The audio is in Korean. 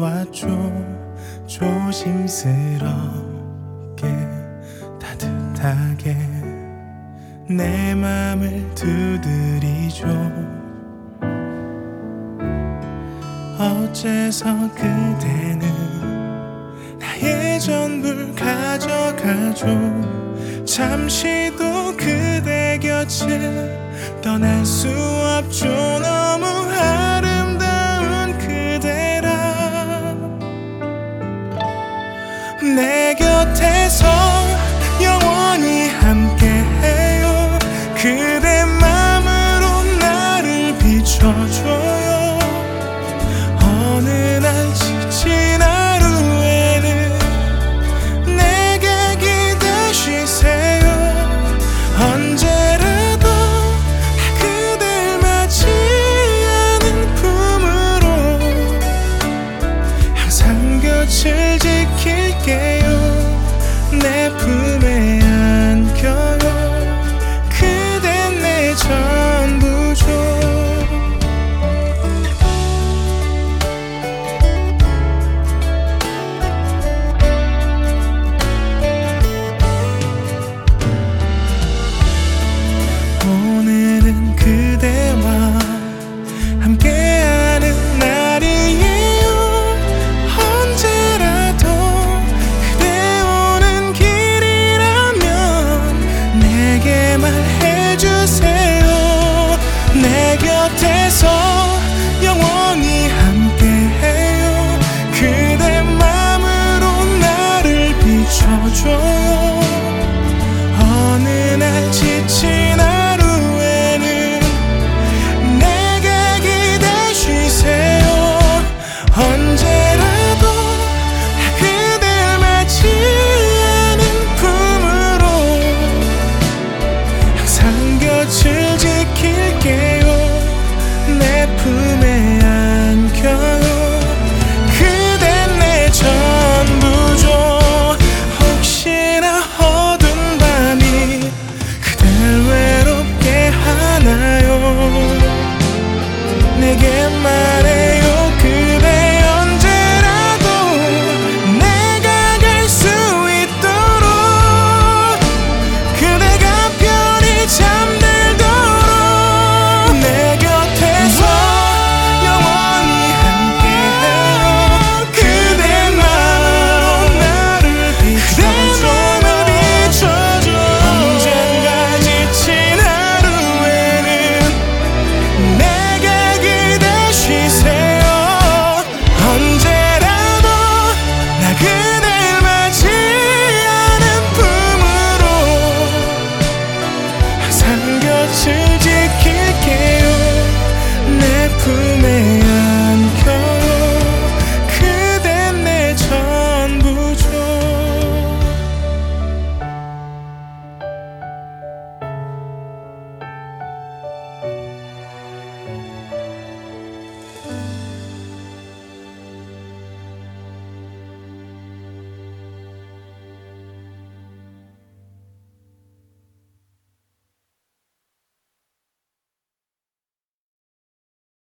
다가와줘. 조심스럽게 따뜻하게 내 맘을 두드리죠. 어째서 그대는 나의 전부를 가져가죠. 잠시도 그대 곁을 떠날 수 없죠. 너무 아름다운 그대라. 내 곁에서 영원히 함께해요. 그대 맘으로 나를 비춰줘요. 어느 날 지친 하루에는 내게 기대시세요. 언제라도 그댈 맞이하는 품으로 항상 곁을 지킬게요. 내 품에 안겨요. 그댄 내 전부죠. 오늘은 그대와 함께하는 날이에요. 언제라도 그대 오는 길이라면 내게 말해주세요. 내 곁에서 영원히 함께해요. 그대 맘으로 나를 비춰줘요. 어느 날 지친 하루에는 내게 기대시세요. 언제라도 그댈 맞이하는 품으로 항상 곁을 지킬게요. 내 품에 안겨요. 그댄 내 전부죠. 혹시나 어두운 밤이 그댈 외롭게 하나요? 내게